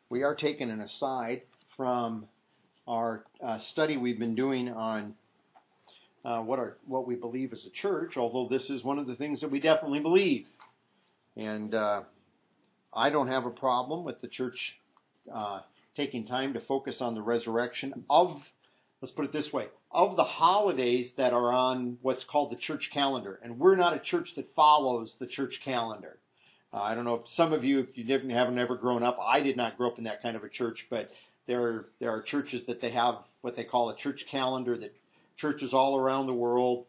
we are taking an aside from our study we've been doing on what we believe as a church, although this is one of the things that we definitely believe. And I don't have a problem with the church taking time to focus on the resurrection of, let's put it this way, of the holidays that are on what's called the church calendar. And we're not a church that follows the church calendar. I don't know if some of you, if you haven't ever grown up, I did not grow up in that kind of a church, but there are churches that they have what they call a church calendar, that churches all around the world,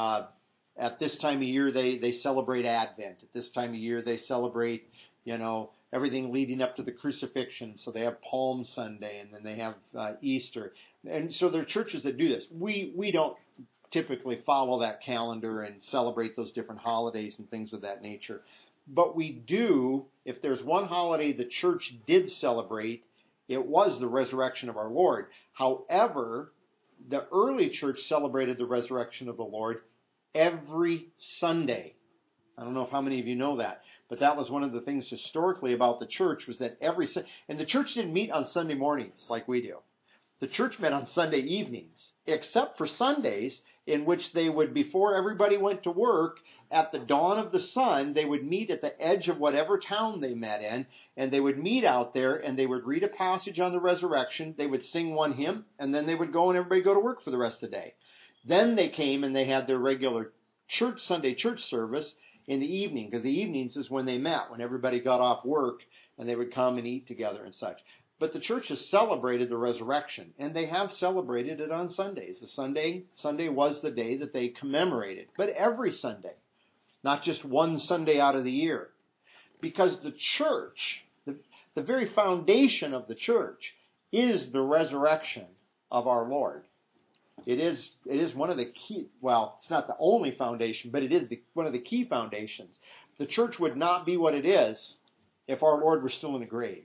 at this time of year, they celebrate Advent. At this time of year, they celebrate, everything leading up to the crucifixion. So they have Palm Sunday, and then they have Easter. And so there are churches that do this. We don't typically follow that calendar and celebrate those different holidays and things of that nature. But we do, if there's one holiday the church did celebrate, it was the resurrection of our Lord. However, the early church celebrated the resurrection of the Lord every Sunday. I don't know how many of you know that, but that was one of the things historically about the church, was that and the church didn't meet on Sunday mornings like we do. The church met on Sunday evenings, except for Sundays in which they would, before everybody went to work, at the dawn of the sun, they would meet at the edge of whatever town they met in, and they would meet out there, and they would read a passage on the resurrection, they would sing one hymn, and then they would go and everybody go to work for the rest of the day. Then they came and they had their regular Sunday church service in the evening, because the evenings is when they met, when everybody got off work, and they would come and eat together and such. But the church has celebrated the resurrection, and they have celebrated it on Sundays. Sunday was the day that they commemorated, but every Sunday, not just one Sunday out of the year. Because the church, the very foundation of the church, is the resurrection of our Lord. It is one of the key, well, it's not the only foundation, but it is one of the key foundations. The church would not be what it is if our Lord were still in the grave.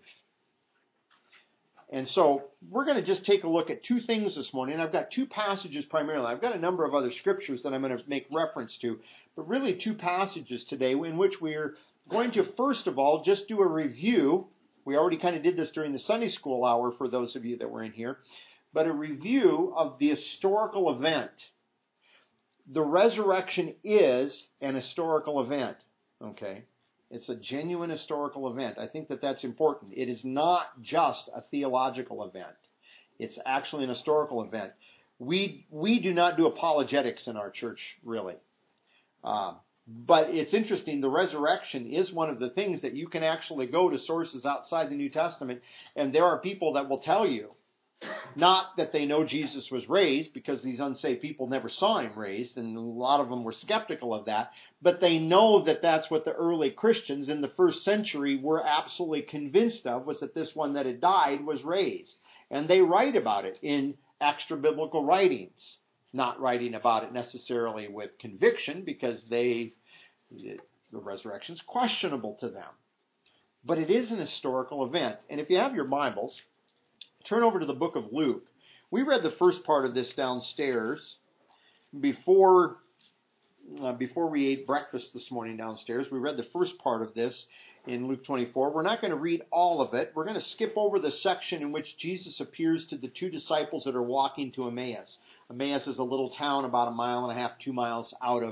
And so we're going to just take a look at two things this morning. I've got two passages primarily. I've got a number of other scriptures that I'm going to make reference to, but really two passages today in which we're going to, first of all, just do a review. We already kind of did this during the Sunday school hour for those of you that were in here, but a review of the historical event. The resurrection is an historical event, okay? It's a genuine historical event. I think that that's important. It is not just a theological event. It's actually an historical event. We do not do apologetics in our church, really. But it's interesting. The resurrection is one of the things that you can actually go to sources outside the New Testament, and there are people that will tell you, not that they know Jesus was raised, because these unsaved people never saw him raised, and a lot of them were skeptical of that, but they know that that's what the early Christians in the first century were absolutely convinced of, was that this one that had died was raised. And they write about it in extra-biblical writings, not writing about it necessarily with conviction, because the resurrection is questionable to them. But it is an historical event. And if you have your Bibles, turn over to the book of Luke. We read the first part of this downstairs before we ate breakfast this morning downstairs. We read the first part of this in Luke 24. We're not going to read all of it. We're going to skip over the section in which Jesus appears to the two disciples that are walking to Emmaus. Emmaus is a little town about 1.5 miles, 2 miles out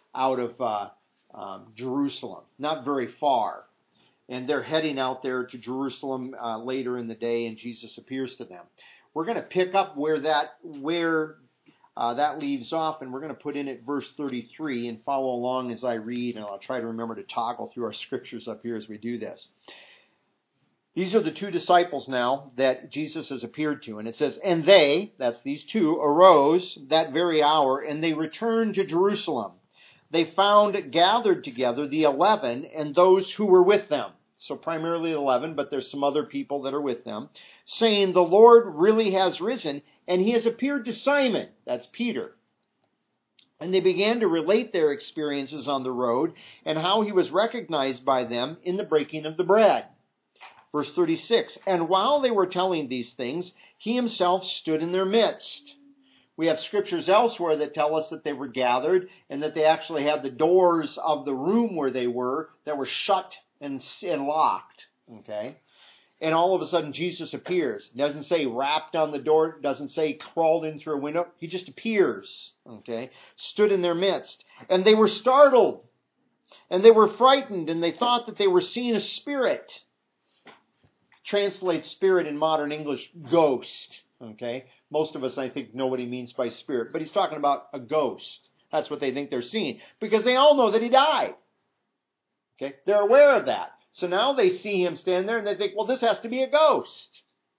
of Jerusalem. Not very far. And they're heading out there to Jerusalem later in the day, and Jesus appears to them. We're going to pick up where that leaves off, and we're going to put in at verse 33 and follow along as I read, and I'll try to remember to toggle through our scriptures up here as we do this. These are the two disciples now that Jesus has appeared to, and it says, "And they," that's these two, "arose that very hour, and they returned to Jerusalem. They found gathered together the 11 and those who were with them." So primarily 11, but there's some other people that are with them, saying, "The Lord really has risen, and he has appeared to Simon," that's Peter. And they began to relate their experiences on the road and how he was recognized by them in the breaking of the bread. Verse 36, "And while they were telling these things, he himself stood in their midst." We have scriptures elsewhere that tell us that they were gathered and that they actually had the doors of the room where they were that were shut and locked. Okay, And all of a sudden Jesus appears. It doesn't say rapped on the door. It doesn't say crawled in through a window. He just appears. Okay? Stood in their midst. And they were startled. And they were frightened. And they thought that they were seeing a spirit. Translate spirit in modern English, ghost. Okay? Most of us, I think, know what he means by spirit. But he's talking about a ghost. That's what they think they're seeing. Because they all know that he died. Okay? They're aware of that. So now they see him stand there and they think, well, this has to be a ghost.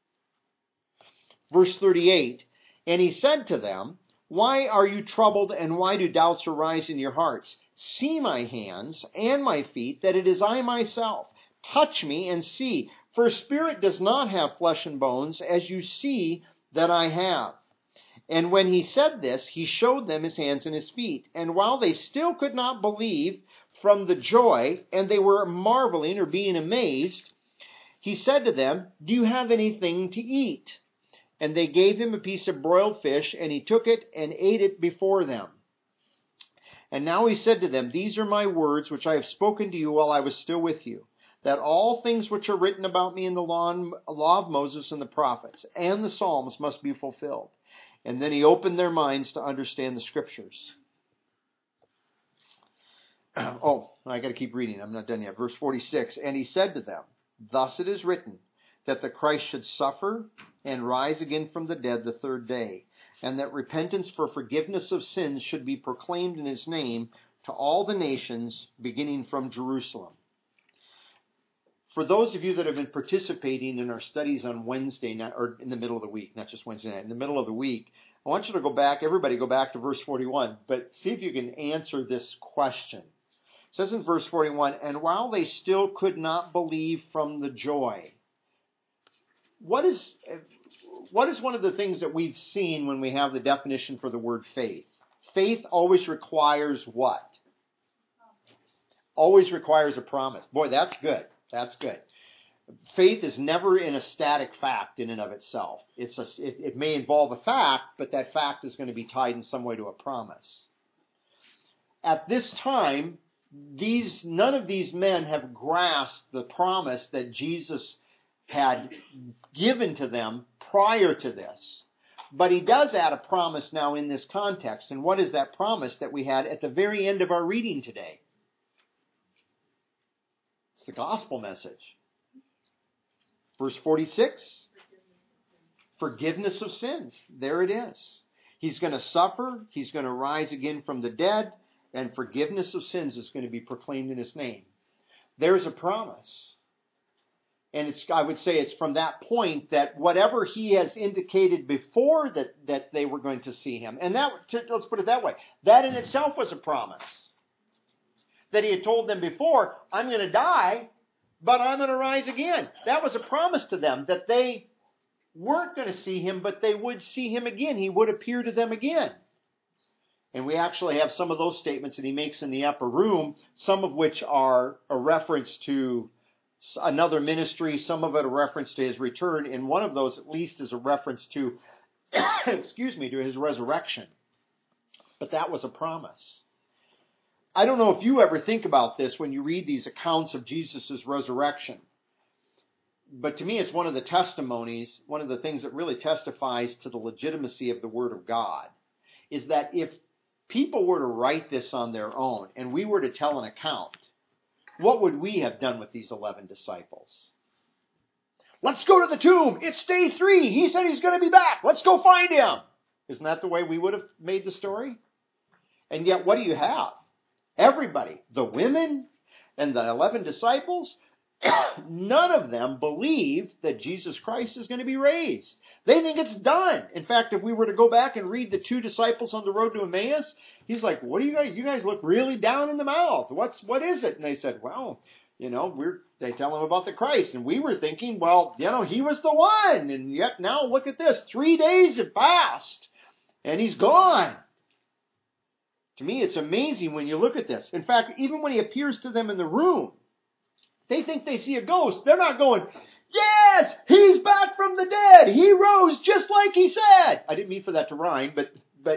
Verse 38, and he said to them, why are you troubled and why do doubts arise in your hearts? See my hands and my feet, that it is I myself. Touch me and see, for a spirit does not have flesh and bones, as you see that I have. And when he said this, he showed them his hands and his feet. And while they still could not believe from the joy, and they were marveling or being amazed, he said to them, do you have anything to eat? And they gave him a piece of broiled fish, and he took it and ate it before them. And now he said to them, these are my words which I have spoken to you while I was still with you, that all things which are written about me in the law of Moses and the prophets and the Psalms must be fulfilled. And then he opened their minds to understand the scriptures. Oh, I got to keep reading. I'm not done yet. Verse 46, and he said to them, thus it is written, that the Christ should suffer and rise again from the dead the third day, and that repentance for forgiveness of sins should be proclaimed in his name to all the nations, beginning from Jerusalem. For those of you that have been participating in our studies on Wednesday night, or in the middle of the week, not just Wednesday night, in the middle of the week, I want you to go back, everybody go back to verse 41, but see if you can answer this question. It says in verse 41, and while they still could not believe from the joy. What is one of the things that we've seen when we have the definition for the word faith? Faith always requires what? Always requires a promise. Boy, that's good. That's good. Faith is never in a static fact in and of itself. It may involve a fact, but that fact is going to be tied in some way to a promise. At this time, none of these men have grasped the promise that Jesus had given to them prior to this. But he does add a promise now in this context. And what is that promise that we had at the very end of our reading today? It's the gospel message. Verse 46, forgiveness of sins. There it is. He's going to suffer. He's going to rise again from the dead. And forgiveness of sins is going to be proclaimed in his name. There's a promise. And I would say it's from that point that whatever he has indicated before that they were going to see him. And let's put it that way. That in itself was a promise. That he had told them before, I'm going to die, but I'm going to rise again. That was a promise to them that they weren't going to see him, but they would see him again. He would appear to them again. And we actually have some of those statements that he makes in the upper room, some of which are a reference to another ministry, some of it a reference to his return, and one of those at least is a reference to, to his resurrection. But that was a promise. I don't know if you ever think about this when you read these accounts of Jesus' resurrection. But to me, it's one of the testimonies, one of the things that really testifies to the legitimacy of the Word of God, is that if people were to write this on their own and we were to tell an account, what would we have done with these 11 disciples? Let's go to the tomb. It's day 3. He said he's going to be back. Let's go find him. Isn't that the way we would have made the story? And yet, what do you have? Everybody, the women and the 11 disciples, none of them believe that Jesus Christ is going to be raised. They think it's done. In fact, if we were to go back and read the 2 disciples on the road to Emmaus, he's like, what do you guys look really down in the mouth. What is it? And they said, well, they tell him about the Christ. And we were thinking, well, he was the one. And yet now look at this. 3 days have passed and he's gone. To me, it's amazing when you look at this. In fact, even when he appears to them in the room, they think they see a ghost. They're not going, yes, he's back from the dead. He rose just like he said. I didn't mean for that to rhyme, but they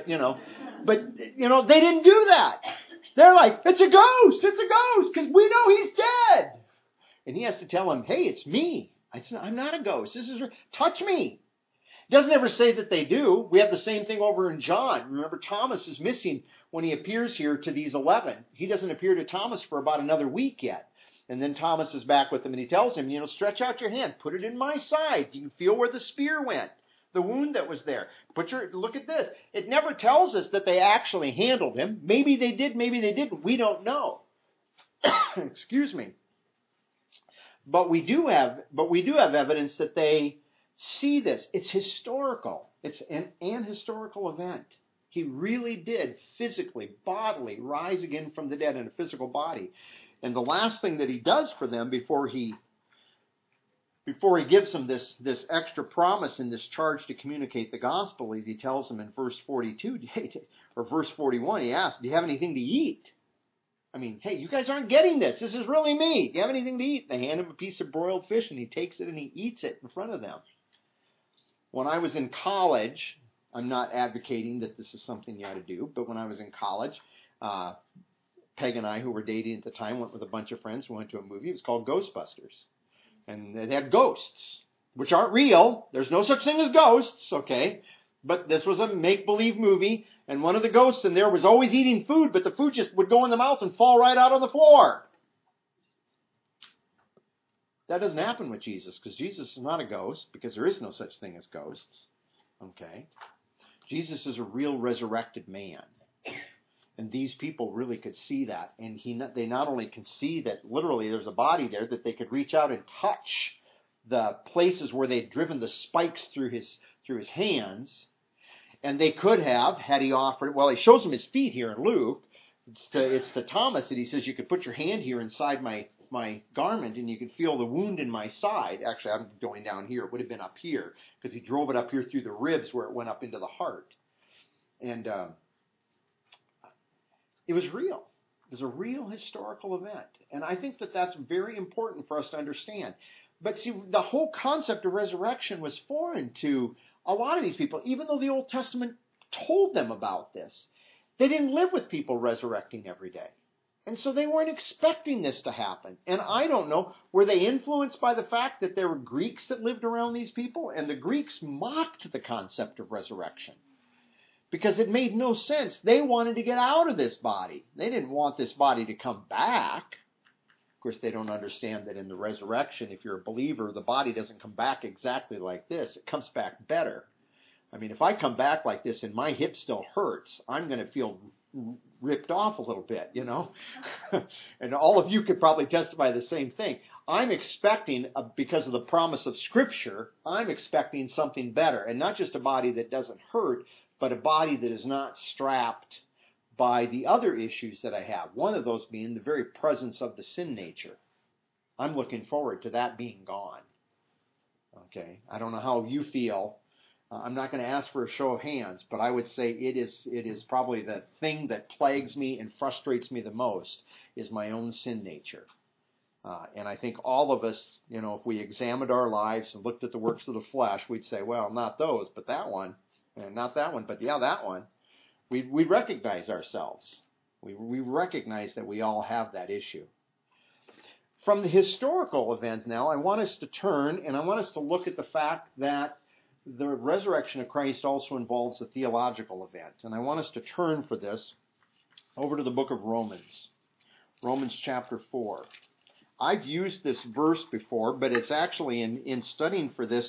didn't do that. They're like, it's a ghost, because we know he's dead. And he has to tell them, hey, it's me. I'm not a ghost. This is touch me. It doesn't ever say that they do. We have the same thing over in John. Remember, Thomas is missing when he appears here to these 11. He doesn't appear to Thomas for about another week yet. And then Thomas is back with him and he tells him, stretch out your hand, put it in my side. You can feel where the spear went, the wound that was there. Look at this. It never tells us that they actually handled him. Maybe they did, maybe they didn't. We don't know. Excuse me. But we do have evidence that they see this. It's historical. It's an historical event. He really did physically, bodily rise again from the dead in a physical body. And the last thing that he does for them before he gives them this extra promise and this charge to communicate the gospel is he tells them in verse 42 or verse 41, he asks, do you have anything to eat? I mean, hey, you guys aren't getting this. This is really me. Do you have anything to eat? They hand him a piece of broiled fish and he takes it and he eats it in front of them. When I was in college, I'm not advocating that this is something you ought to do, but when I was in college, Peg and I, who were dating at the time, went with a bunch of friends. We went to a movie. It was called Ghostbusters. And it had ghosts, which aren't real. There's no such thing as ghosts, okay? But this was a make-believe movie, and one of the ghosts in there was always eating food, but the food just would go in the mouth and fall right out on the floor. That doesn't happen with Jesus, because Jesus is not a ghost, because there is no such thing as ghosts, okay? Jesus is a real resurrected man. And these people really could see that. And they not only can see that literally there's a body there, that they could reach out and touch the places where they'd driven the spikes through his hands. And they could have, had he offered, well, he shows them his feet here in Luke. It's to Thomas that he says, you could put your hand here inside my garment and you could feel the wound in my side. Actually, I'm going down here. It would have been up here because he drove it up here through the ribs where it went up into the heart. And it was real. It was a real historical event. And I think that that's very important for us to understand. But see, the whole concept of resurrection was foreign to a lot of these people, even though the Old Testament told them about this. They didn't live with people resurrecting every day. And so they weren't expecting this to happen. And I don't know, were they influenced by the fact that there were Greeks that lived around these people? And the Greeks mocked the concept of resurrection. Because it made no sense. They wanted to get out of this body. They didn't want this body to come back. Of course, they don't understand that in the resurrection, if you're a believer, the body doesn't come back exactly like this. It comes back better. I mean, if I come back like this and my hip still hurts, I'm going to feel ripped off a little bit, And all of you could probably testify the same thing. I'm expecting, because of the promise of Scripture, I'm expecting something better. And not just a body that doesn't hurt, but a body that is not strapped by the other issues that I have. One of those being the very presence of the sin nature. I'm looking forward to that being gone. Okay, I don't know how you feel. I'm not going to ask for a show of hands, but I would say it is probably the thing that plagues me and frustrates me the most is my own sin nature. And I think all of us, if we examined our lives and looked at the works of the flesh, we'd say, well, not those, but that one. And not that one, but yeah, that one. We recognize ourselves. We recognize that we all have that issue. From the historical event now, I want us to turn and I want us to look at the fact that the resurrection of Christ also involves a theological event. And I want us to turn for this over to the book of Romans. Romans chapter 4. I've used this verse before, but it's actually in studying for this.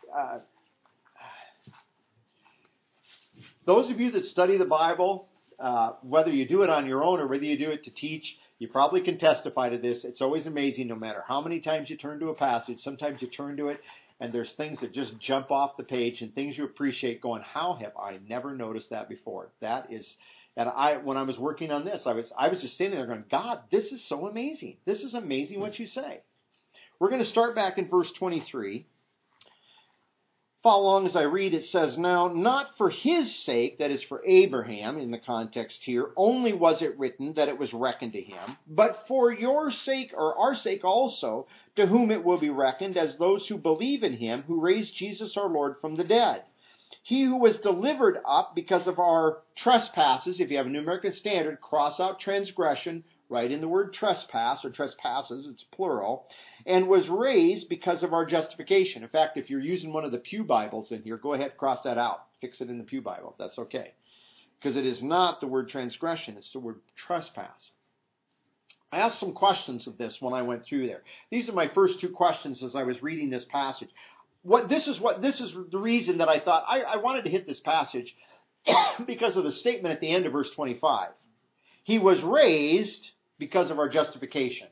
Those of you that study the Bible, whether you do it on your own or whether you do it to teach, you probably can testify to this. It's always amazing no matter how many times you turn to a passage. Sometimes you turn to it and there's things that just jump off the page and things you appreciate going, how have I never noticed that before? That is, and when I was working on this, I was just sitting there going, God, this is so amazing. This is amazing what you say. We're going to start back in verse 23. Follow along as I read. It says, now, not for his sake, that is for Abraham in the context here, only was it written that it was reckoned to him, but for your sake, or our sake also, to whom it will be reckoned as those who believe in him, who raised Jesus our Lord from the dead. He who was delivered up because of our trespasses, if you have a New American Standard, cross out transgression, right in the word trespass or trespasses, it's plural, and was raised because of our justification. In fact, if you're using one of the Pew Bibles in here, go ahead, cross that out. Fix it in the Pew Bible. That's okay. Because it is not the word transgression, it's the word trespass. I asked some questions of this when I went through there. These are my first two questions as I was reading this passage. This is the reason that I thought I wanted to hit this passage because of the statement at the end of verse 25. He was raised because of our justification.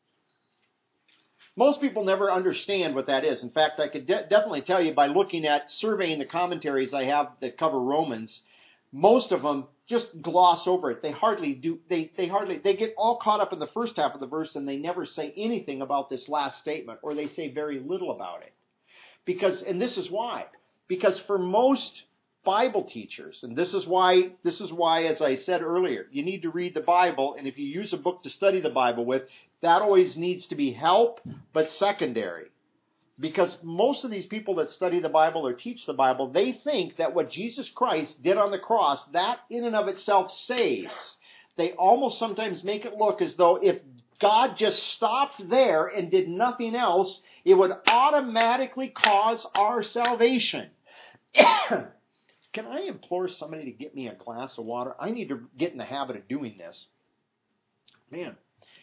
Most people never understand what that is. In fact, I could definitely tell you by looking at surveying the commentaries I have that cover Romans, most of them just gloss over it. They hardly do. They get all caught up in the first half of the verse and they never say anything about this last statement, or they say very little about it. And this is why. Because for most Bible teachers, and this is why, as I said earlier, you need to read the Bible, and if you use a book to study the Bible with, that always needs to be help, but secondary. Because most of these people that study the Bible or teach the Bible, they think that what Jesus Christ did on the cross, that in and of itself saves. They almost sometimes make it look as though if God just stopped there and did nothing else, it would automatically cause our salvation. Can I implore somebody to get me a glass of water? I need to get in the habit of doing this. Man,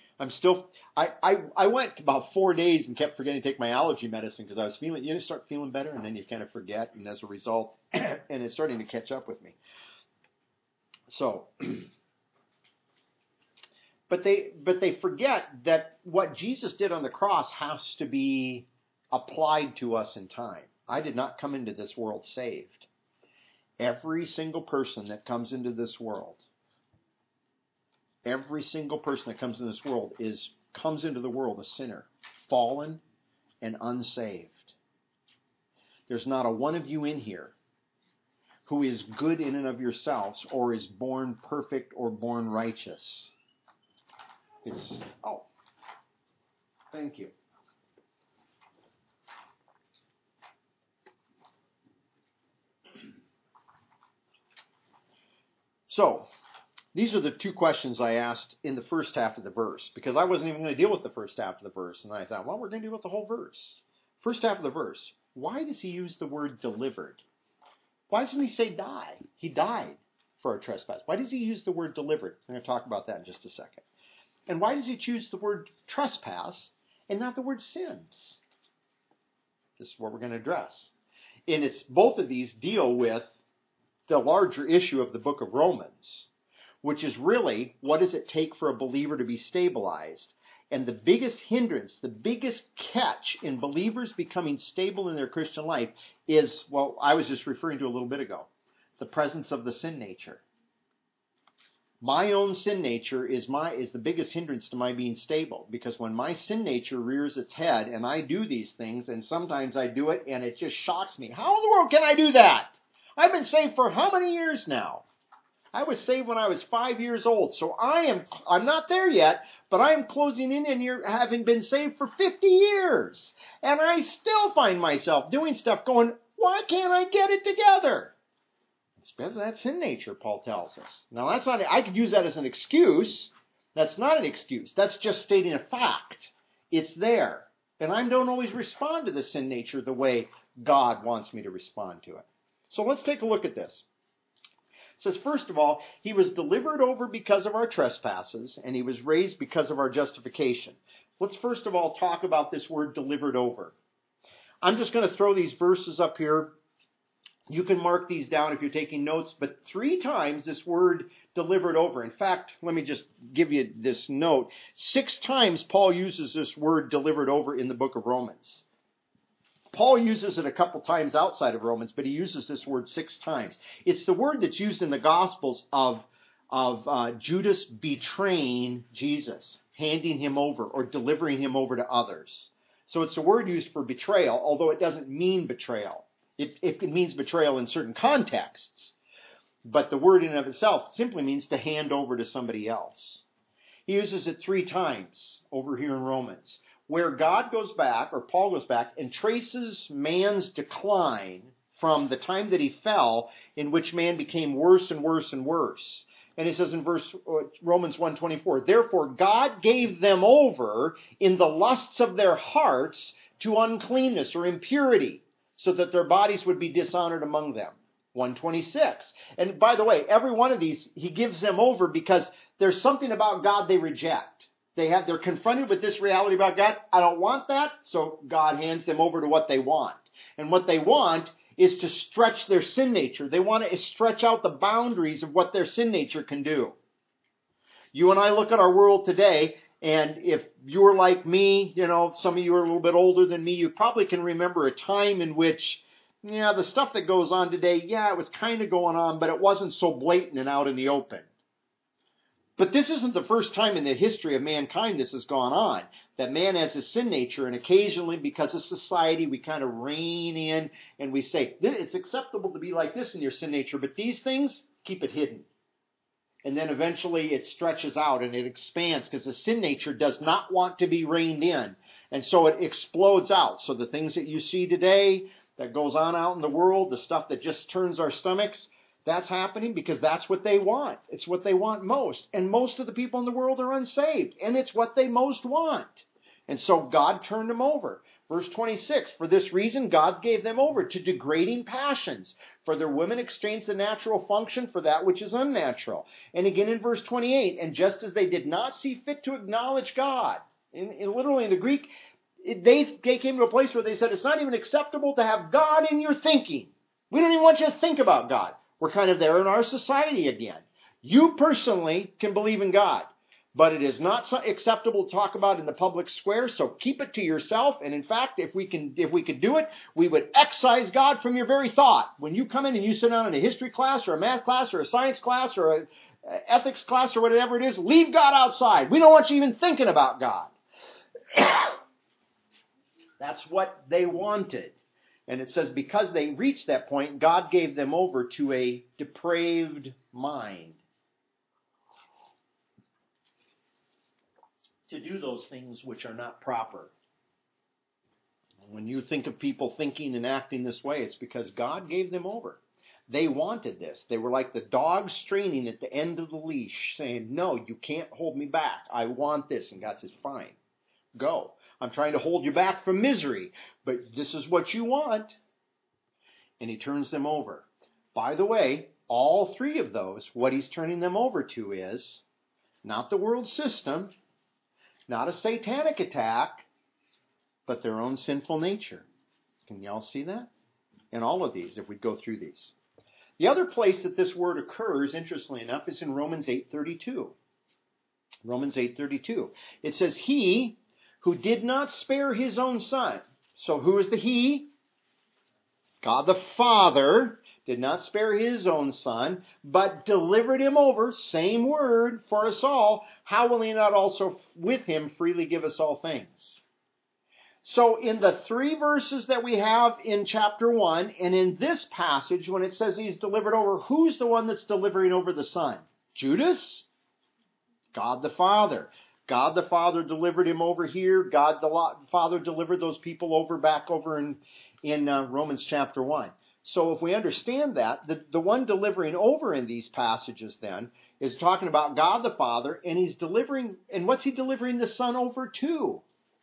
I went about 4 days and kept forgetting to take my allergy medicine because I was feeling, you just start feeling better and then you kind of forget, and as a result, and it's starting to catch up with me. So, but they forget that what Jesus did on the cross has to be applied to us in time. I did not come into this world saved. Every single person that comes into this world, comes into the world a sinner, fallen and unsaved. There's not a one of you in here who is good in and of yourselves or is born perfect or born righteous. Thank you. So, these are the two questions I asked in the first half of the verse, because I wasn't even going to deal with the first half of the verse, and I thought, well, we're going to deal with the whole verse. First half of the verse, why does he use the word delivered? Why doesn't he say die? He died for our trespass. Why does he use the word delivered? I'm going to talk about that in just a second. And why does he choose the word trespass and not the word sins? This is what we're going to address. And it's both of these deal with the larger issue of the book of Romans, which is really, what does it take for a believer to be stabilized? And the biggest hindrance, the biggest catch in believers becoming stable in their Christian life is, well, I was just referring to a little bit ago, the presence of the sin nature. My own sin nature is the biggest hindrance to my being stable, because when my sin nature rears its head and I do these things, and sometimes I do it and it just shocks me. How in the world can I do that? I've been saved for how many years now? I was saved when I was 5 years old, so I'm not there yet, but I am closing in and you're having been saved for 50 years. And I still find myself doing stuff going, why can't I get it together? It's because of that sin nature, Paul tells us. Now, that's not, I could use that as an excuse. That's not an excuse. That's just stating a fact. It's there. And I don't always respond to the sin nature the way God wants me to respond to it. So let's take a look at this. It says, first of all, he was delivered over because of our trespasses, and he was raised because of our justification. Let's first of all talk about this word delivered over. I'm just going to throw these verses up here. You can mark these down if you're taking notes, but 3 times this word delivered over. In fact, let me just give you this note. 6 times Paul uses this word delivered over in the book of Romans. Paul uses it a couple times outside of Romans, but he uses this word 6 times. It's the word that's used in the Gospels of Judas betraying Jesus, handing him over or delivering him over to others. So it's a word used for betrayal, although it doesn't mean betrayal. It means betrayal in certain contexts. But the word in and of itself simply means to hand over to somebody else. He uses it 3 times over here in Romans, where God goes back, or Paul goes back, and traces man's decline from the time that he fell, in which man became worse and worse and worse. And it says in Romans 1:24, therefore God gave them over in the lusts of their hearts to uncleanness or impurity, so that their bodies would be dishonored among them. 126. And by the way, every one of these, he gives them over because there's something about God they reject. They're confronted with this reality about God. I don't want that, so God hands them over to what they want. And what they want is to stretch their sin nature. They want to stretch out the boundaries of what their sin nature can do. You and I look at our world today, and if you're like me, some of you are a little bit older than me, you probably can remember a time in which, the stuff that goes on today, it was kind of going on, but it wasn't so blatant and out in the open. But this isn't the first time in the history of mankind this has gone on, that man has a sin nature, and occasionally, because of society, we kind of rein in and we say, it's acceptable to be like this in your sin nature, but these things, keep it hidden. And then eventually it stretches out and it expands because the sin nature does not want to be reined in. And so it explodes out. So the things that you see today that goes on out in the world, the stuff that just turns our stomachs, that's happening because that's what they want. It's what they want most. And most of the people in the world are unsaved. And it's what they most want. And so God turned them over. Verse 26, for this reason God gave them over to degrading passions. For their women exchanged the natural function for that which is unnatural. And again in verse 28, and just as they did not see fit to acknowledge God. Literally in the Greek, they came to a place where they said it's not even acceptable to have God in your thinking. We don't even want you to think about God. We're kind of there in our society again. You personally can believe in God, but it is not acceptable to talk about in the public square, so keep it to yourself. And in fact, if we could do it, we would excise God from your very thought. When you come in and you sit down in a history class or a math class or a science class or an ethics class or whatever it is, leave God outside. We don't want you even thinking about God. That's what they wanted. And it says because they reached that point, God gave them over to a depraved mind to do those things which are not proper. When you think of people thinking and acting this way, it's because God gave them over. They wanted this. They were like the dog straining at the end of the leash, saying, no, you can't hold me back. I want this. And God says, fine, go. I'm trying to hold you back from misery, but this is what you want. And he turns them over. By the way, all three of those, what he's turning them over to is not the world system, not a satanic attack, but their own sinful nature. Can y'all see that? In all of these, if we go through these. The other place that this word occurs, interestingly enough, is in Romans 8:32. Romans 8:32. It says, he who did not spare his own son. So who is the he? God the Father did not spare his own son, but delivered him over, same word, for us all. How will he not also with him freely give us all things? So in the three verses that we have in chapter 1, and in this passage, when it says he's delivered over, who's the one that's delivering over the son? Judas? God the Father. God the Father delivered him over here. God the Father delivered those people over back over in Romans chapter 1. So if we understand that, the one delivering over in these passages then is talking about God the Father, and he's delivering, and what's he delivering the Son over to?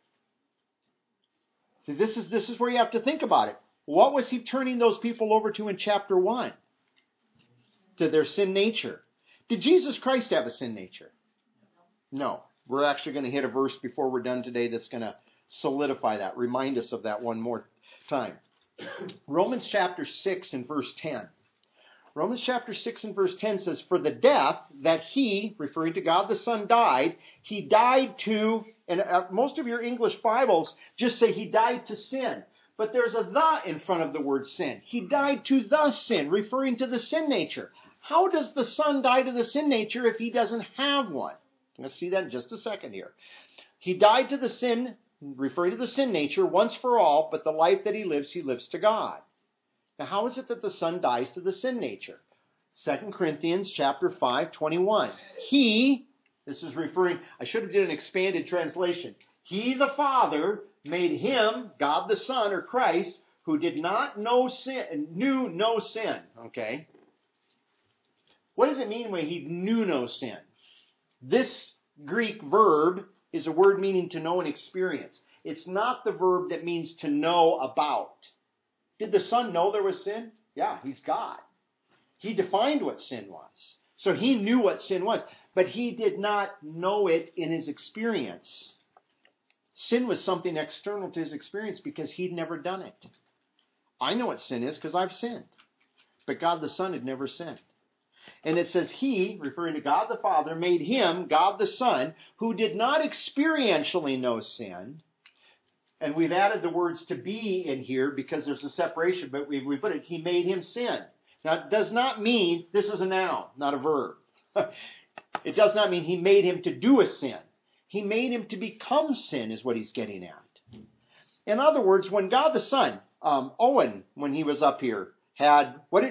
See, this is where you have to think about it. What was he turning those people over to in chapter 1? To their sin nature. Did Jesus Christ have a sin nature? No. We're actually going to hit a verse before we're done today that's going to solidify that, remind us of that one more time. Romans chapter 6 and verse 10. Romans chapter 6 and verse 10 says, for the death that he, referring to God the Son, died, he died to, and most of your English Bibles just say he died to sin. But there's a the in front of the word sin. He died to the sin, referring to the sin nature. How does the Son die to the sin nature if he doesn't have one? Let's see that in just a second here. He died to the sin, referring to the sin nature, once for all, but the life that he lives to God. Now, how is it that the Son dies to the sin nature? 2 Corinthians chapter 5:21. He, this is referring, I should have did an expanded translation. He, the Father, made him, God the Son, or Christ, who did not know sin, knew no sin. Okay? What does it mean when he knew no sin? This Greek verb is a word meaning to know and experience. It's not the verb that means to know about. Did the Son know there was sin? Yeah, he's God. He defined what sin was. So he knew what sin was, but he did not know it in his experience. Sin was something external to his experience because he'd never done it. I know what sin is because I've sinned. But God the Son had never sinned. And it says he, referring to God the Father, made him, God the Son, who did not experientially know sin. And we've added the words to be in here because there's a separation, but we put it, he made him sin. Now, it does not mean, this is a noun, not a verb. It does not mean he made him to do a sin. He made him to become sin is what he's getting at. In other words, when God the Son, Owen, when he was up here, had,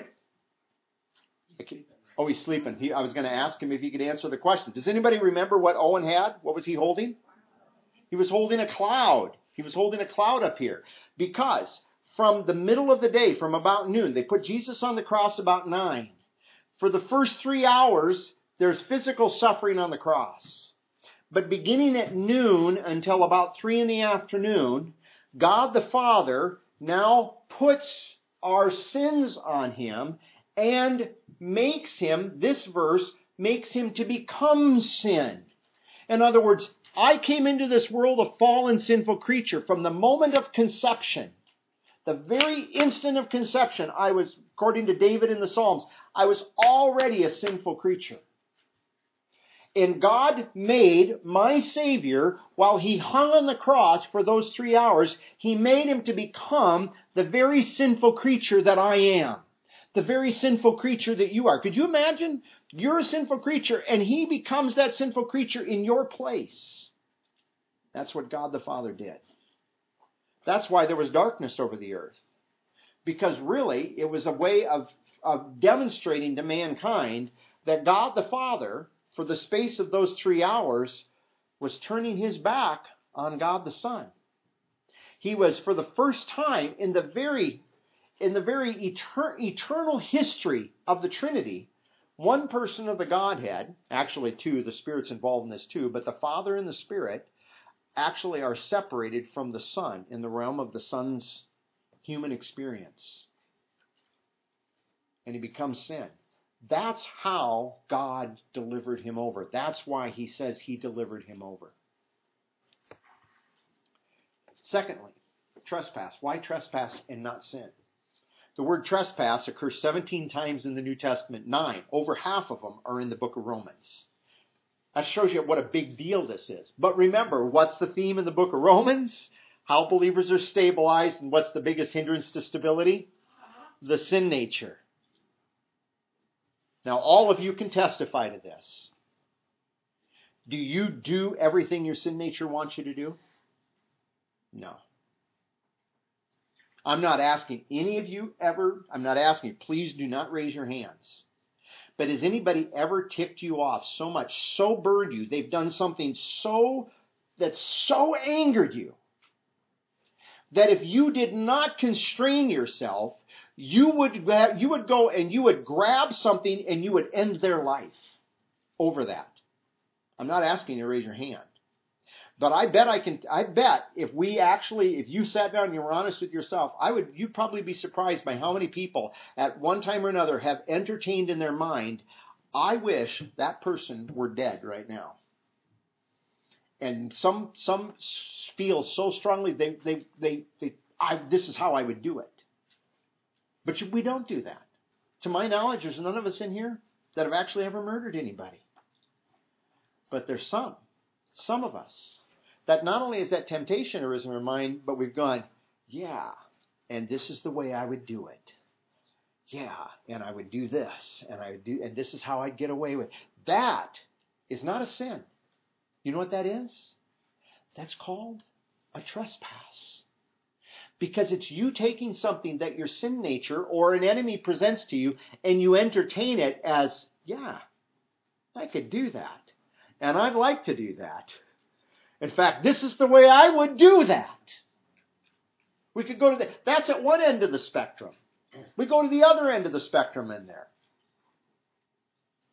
he's sleeping. I was going to ask him if he could answer the question. Does anybody remember what Owen had? What was he holding? He was holding a cloud. He was holding a cloud up here. Because from the middle of the day, from about noon, they put Jesus on the cross about 9. For the first 3 hours, there's physical suffering on the cross. But beginning at noon until about 3 in the afternoon, God the Father now puts our sins on him and makes him, this verse, makes him to become sin. In other words, I came into this world a fallen, sinful creature. From the moment of conception, the very instant of conception, I was, according to David in the Psalms, I was already a sinful creature. And God made my Savior, while he hung on the cross for those 3 hours, he made him to become the very sinful creature that I am. The very sinful creature that you are. Could you imagine? You're a sinful creature, and he becomes that sinful creature in your place. That's what God the Father did. That's why there was darkness over the earth. Because really, it was a way of demonstrating to mankind that God the Father, for the space of those 3 hours, was turning his back on God the Son. He was, for the first time in the very eternal history of the Trinity, one person of the Godhead, actually two, the Spirit's involved in this too, but the Father and the Spirit actually are separated from the Son in the realm of the Son's human experience. And he becomes sin. That's how God delivered him over. That's why he says he delivered him over. Secondly, trespass. Why trespass and not sin? The word trespass occurs 17 times in the New Testament, 9. Over half of them are in the book of Romans. That shows you what a big deal this is. But remember, what's the theme in the book of Romans? How believers are stabilized, and what's the biggest hindrance to stability? The sin nature. Now, all of you can testify to this. Do you do everything your sin nature wants you to do? No. I'm not asking any of you ever, please do not raise your hands. But has anybody ever ticked you off so much, so burned you, they've done something that so angered you, that if you did not constrain yourself, you would go and you would grab something and you would end their life over that? I'm not asking you to raise your hand. But I bet if you sat down and you were honest with yourself, you'd probably be surprised by how many people at one time or another have entertained in their mind, I wish that person were dead right now. And some feel so strongly this is how I would do it. But we don't do that. To my knowledge, there's none of us in here that have actually ever murdered anybody. But there's some of us, that not only has that temptation arisen in our mind, but we've gone, yeah, and this is the way I would do it. Yeah, and I would do this, and this is how I'd get away with it. That is not a sin. You know what that is? That's called a trespass. Because it's you taking something that your sin nature or an enemy presents to you, and you entertain it as, yeah, I could do that. And I'd like to do that. In fact, this is the way I would do that. We could go to that's at one end of the spectrum. We go to the other end of the spectrum in there.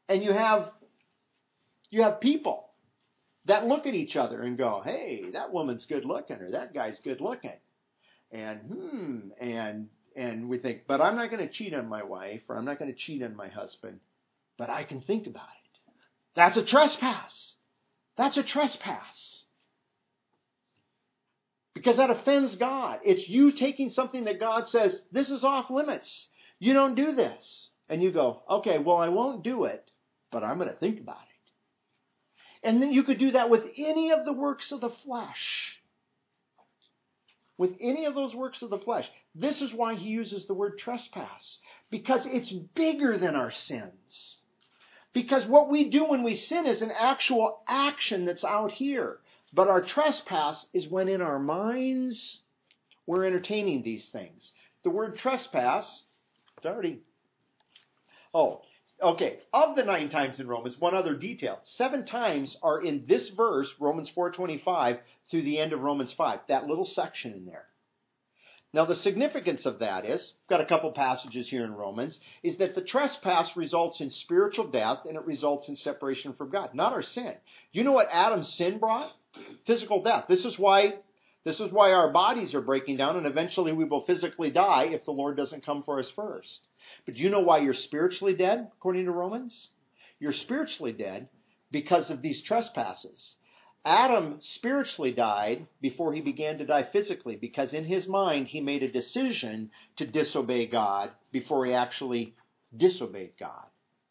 And you have people that look at each other and go, hey, that woman's good looking, or that guy's good looking. And and we think, but I'm not going to cheat on my wife, or I'm not going to cheat on my husband, but I can think about it. That's a trespass. That's a trespass. Because that offends God. It's you taking something that God says, this is off limits. You don't do this. And you go, okay, well, I won't do it, but I'm going to think about it. And then you could do that with any of the works of the flesh. With any of those works of the flesh. This is why he uses the word trespass. Because it's bigger than our sins. Because what we do when we sin is an actual action that's out here. But our trespass is when in our minds we're entertaining these things. The word trespass, it's already... Oh, okay. Of the 9 times in Romans, one other detail. 7 times are in this verse, Romans 4:25, through the end of Romans 5. That little section in there. Now, the significance of that is, got a couple passages here in Romans, is that the trespass results in spiritual death and it results in separation from God, not our sin. You know what Adam's sin brought? Physical death. This is why our bodies are breaking down and eventually we will physically die if the Lord doesn't come for us first. But do you know why you're spiritually dead, according to Romans? You're spiritually dead because of these trespasses. Adam spiritually died before he began to die physically because in his mind he made a decision to disobey God before he actually disobeyed God.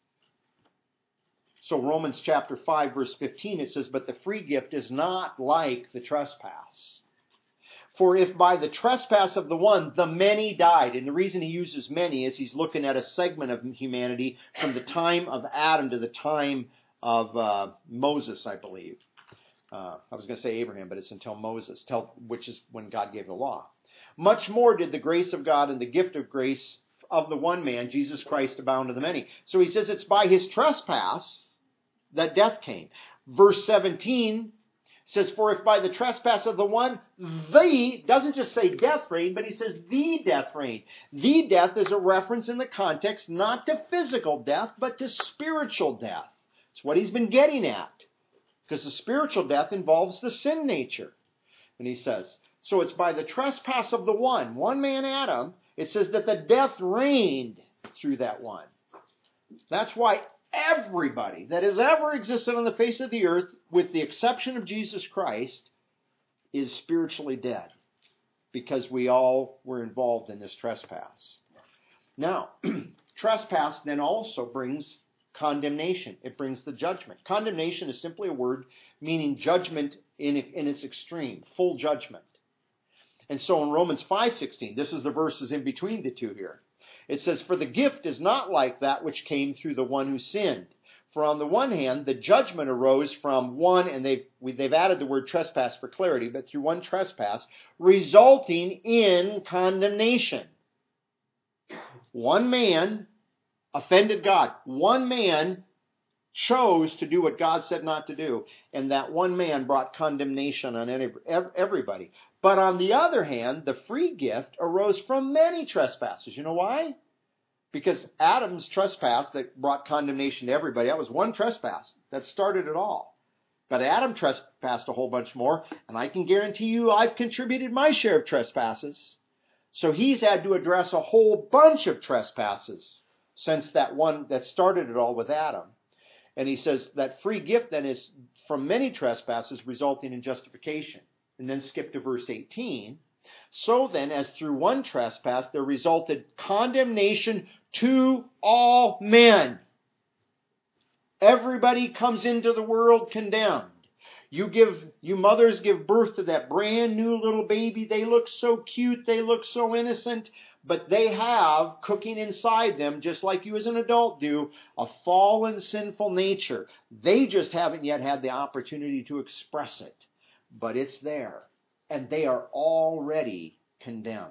So Romans chapter 5 verse 15 it says, but the free gift is not like the trespass. For if by the trespass of the one the many died, and the reason he uses many is he's looking at a segment of humanity from the time of Adam to the time of Moses, I believe. I was going to say Abraham, but it's until Moses, which is when God gave the law. Much more did the grace of God and the gift of grace of the one man, Jesus Christ, abound to the many. So he says it's by his trespass that death came. Verse 17 says, for if by the trespass of the one, doesn't just say death reigned, but he says the death reigned. The death is a reference in the context not to physical death, but to spiritual death. It's what he's been getting at. Because the spiritual death involves the sin nature. And he says, so it's by the trespass of the one man Adam, it says that the death reigned through that one. That's why everybody that has ever existed on the face of the earth, with the exception of Jesus Christ, is spiritually dead. Because we all were involved in this trespass. Now, trespass then also brings condemnation. It brings the judgment. Condemnation is simply a word meaning judgment in its extreme, full judgment. And so in Romans 5:16, this is the verses in between the two here. It says, for the gift is not like that which came through the one who sinned. For on the one hand, the judgment arose from one, and they've added the word trespass for clarity, but through one trespass, resulting in condemnation. One man offended God. One man chose to do what God said not to do. And that one man brought condemnation on everybody. But on the other hand, the free gift arose from many trespasses. You know why? Because Adam's trespass that brought condemnation to everybody, that was one trespass. That started it all. But Adam trespassed a whole bunch more. And I can guarantee you I've contributed my share of trespasses. So he's had to address a whole bunch of trespasses since that one that started it all with Adam. And he says that free gift then is from many trespasses resulting in justification. And then skip to verse 18. So then, as through one trespass there resulted condemnation to all men. Everybody comes into the world condemned. You mothers give birth to that brand new little baby. They look so cute. They look so innocent. But they have cooking inside them, just like you as an adult do, a fallen, sinful nature. They just haven't yet had the opportunity to express it. But it's there. And they are already condemned.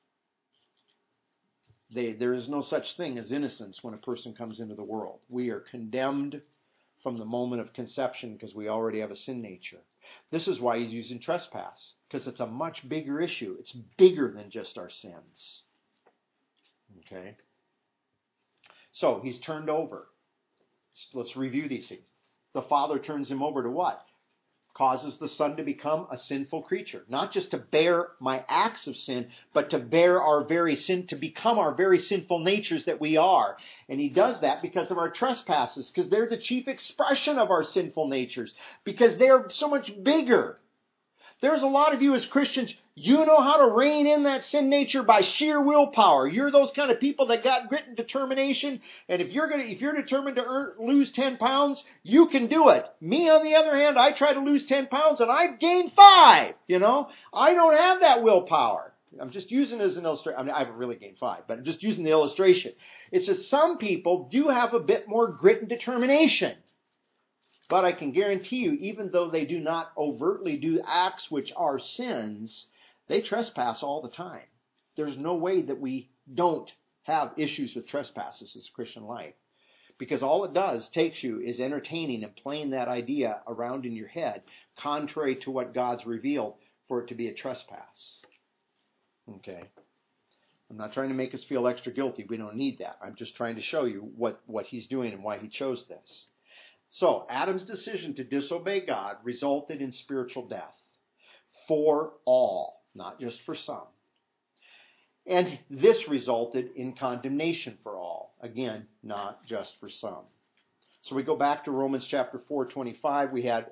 There is no such thing as innocence when a person comes into the world. We are condemned from the moment of conception because we already have a sin nature. This is why he's using trespass, because it's a much bigger issue. It's bigger than just our sins. Okay? So he's turned over. Let's review these things. The Father turns him over to what? Causes the Son to become a sinful creature. Not just to bear my acts of sin, but to bear our very sin, to become our very sinful natures that we are. And he does that because of our trespasses, because they're the chief expression of our sinful natures, because they're so much bigger. There's a lot of you as Christians, you know how to rein in that sin nature by sheer willpower. You're those kind of people that got grit and determination. And if you're determined to lose 10 pounds, you can do it. Me, on the other hand, I try to lose 10 pounds and I've gained 5. I don't have that willpower. I'm just using it as an illustration. I mean, I haven't really gained 5, but I'm just using the illustration. It's just some people do have a bit more grit and determination. But I can guarantee you, even though they do not overtly do acts which are sins, they trespass all the time. There's no way that we don't have issues with trespasses as a Christian life. Because all it takes you is entertaining and playing that idea around in your head, contrary to what God's revealed, for it to be a trespass. Okay? I'm not trying to make us feel extra guilty. We don't need that. I'm just trying to show you what he's doing and why he chose this. So, Adam's decision to disobey God resulted in spiritual death for all, not just for some. And this resulted in condemnation for all. Again, not just for some. So we go back to Romans chapter 4:25.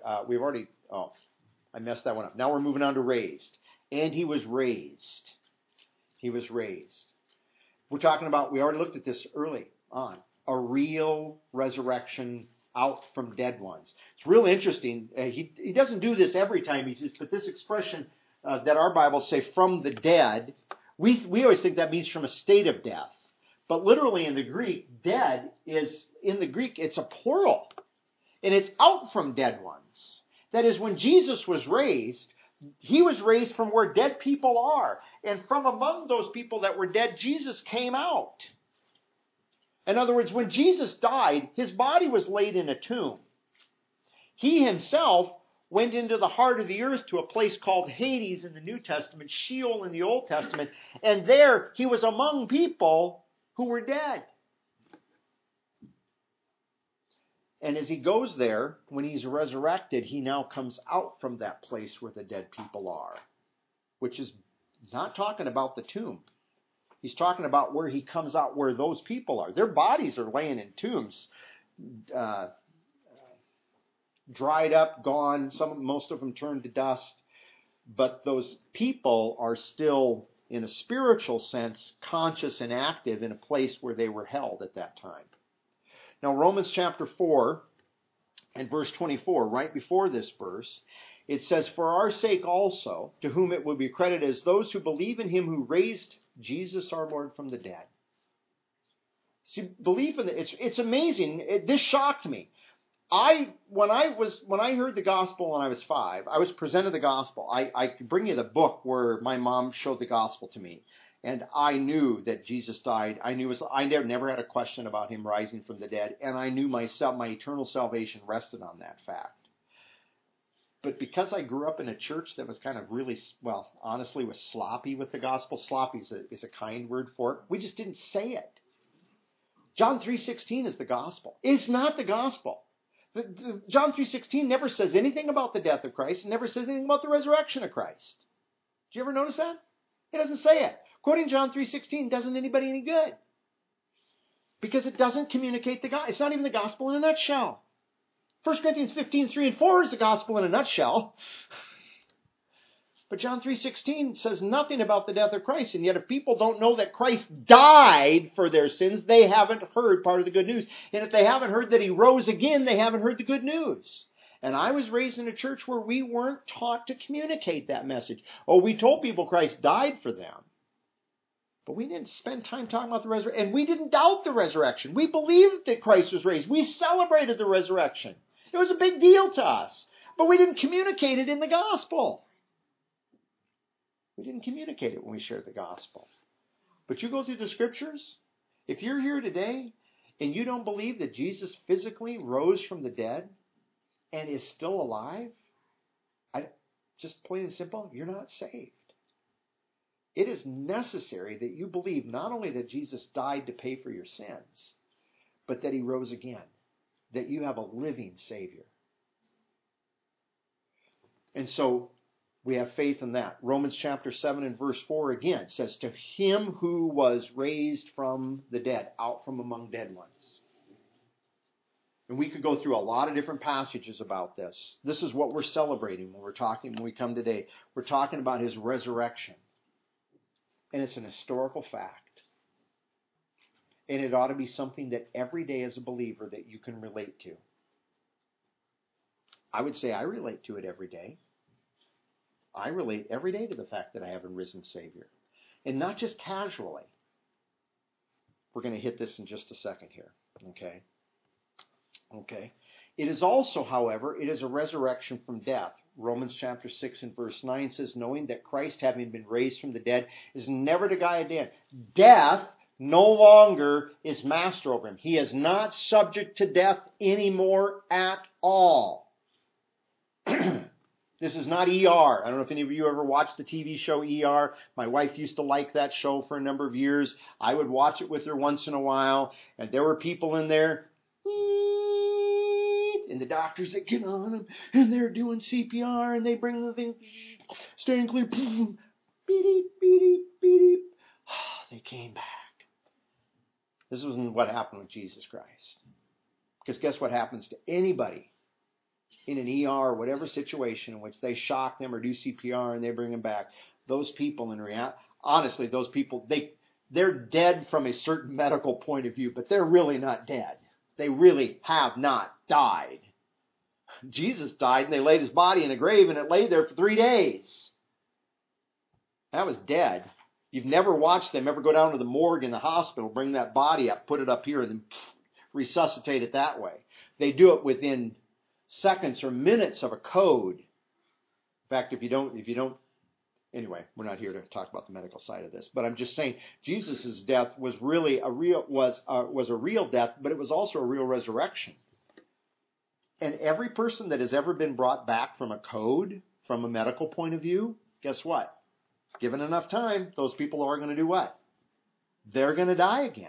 I messed that one up. Now we're moving on to raised. And he was raised. He was raised. We're talking about, we already looked at this early on, a real resurrection out from dead ones. It's real interesting. He doesn't do this every time, but this expression that our Bibles say from the dead, we always think that means from a state of death. But literally in the Greek, dead it's a plural. And it's out from dead ones. That is, when Jesus was raised, he was raised from where dead people are. And from among those people that were dead, Jesus came out. In other words, when Jesus died, his body was laid in a tomb. He himself went into the heart of the earth to a place called Hades in the New Testament, Sheol in the Old Testament, and there he was among people who were dead. And as he goes there, when he's resurrected, he now comes out from that place where the dead people are, which is not talking about the tomb. He's talking about where he comes out, where those people are. Their bodies are laying in tombs, dried up, gone. Most of them turned to dust. But those people are still, in a spiritual sense, conscious and active in a place where they were held at that time. Now, Romans chapter 4 and verse 24, right before this verse, it says, "For our sake also, to whom it will be credited as those who believe in him who raised Jesus our Lord from the dead." See, belief in it's amazing. This shocked me. When I heard the gospel when I was 5, I was presented the gospel. I could bring you the book where my mom showed the gospel to me, and I knew that Jesus died. I never had a question about him rising from the dead, and I knew my eternal salvation rested on that fact. But because I grew up in a church that was kind of really, honestly, was sloppy with the gospel. Sloppy is a kind word for it. We just didn't say it. John 3:16 is the gospel. It's not the gospel. John 3:16 never says anything about the death of Christ. It never says anything about the resurrection of Christ. Did you ever notice that? It doesn't say it. Quoting John 3:16 doesn't anybody any good. Because it doesn't communicate the gospel. It's not even the gospel in a nutshell. 1 Corinthians 15:3 and 4 is the gospel in a nutshell. But John 3:16 says nothing about the death of Christ. And yet if people don't know that Christ died for their sins, they haven't heard part of the good news. And if they haven't heard that he rose again, they haven't heard the good news. And I was raised in a church where we weren't taught to communicate that message. Oh, we told people Christ died for them. But we didn't spend time talking about the resurrection. And we didn't doubt the resurrection. We believed that Christ was raised. We celebrated the resurrection. It was a big deal to us. But we didn't communicate it in the gospel. We didn't communicate it when we shared the gospel. But you go through the scriptures, if you're here today and you don't believe that Jesus physically rose from the dead and is still alive, just plain and simple, you're not saved. It is necessary that you believe not only that Jesus died to pay for your sins, but that he rose again. that you have a living Savior. And so we have faith in that. Romans chapter 7 and verse 4 again says, to him who was raised from the dead, out from among dead ones. And we could go through a lot of different passages about this. This is what we're celebrating when we come today. We're talking about his resurrection. And it's an historical fact. And it ought to be something that every day as a believer that you can relate to. I would say I relate to it every day. I relate every day to the fact that I have a risen Savior. And not just casually. We're going to hit this in just a second here. Okay. It is also, however, it is a resurrection from death. Romans chapter 6 and verse 9 says, knowing that Christ, having been raised from the dead, is never to die again. Death no longer is master over him. He is not subject to death anymore at all. This is not ER. I don't know if any of you ever watched the TV show ER. My wife used to like that show for a number of years. I would watch it with her once in a while. And there were people in there, and the doctors that get on them, and they're doing CPR, and they bring the thing, staying clear, beep, beep, beep, beep. They came back. This wasn't what happened with Jesus Christ. Because guess what happens to anybody in an ER or whatever situation in which they shock them or do CPR and they bring them back? Those people, in reality, honestly, those people, they're dead from a certain medical point of view, but they're really not dead. They really have not died. Jesus died and they laid his body in a grave and it lay there for 3 days. That was dead. You've never watched them ever go down to the morgue in the hospital, bring that body up, put it up here, and then resuscitate it that way. They do it within seconds or minutes of a code. In fact, if you don't, anyway, we're not here to talk about the medical side of this, but I'm just saying Jesus' death was really a real death, but it was also a real resurrection. And every person that has ever been brought back from a code, from a medical point of view, guess what? Given enough time, those people are going to do what? They're going to die again.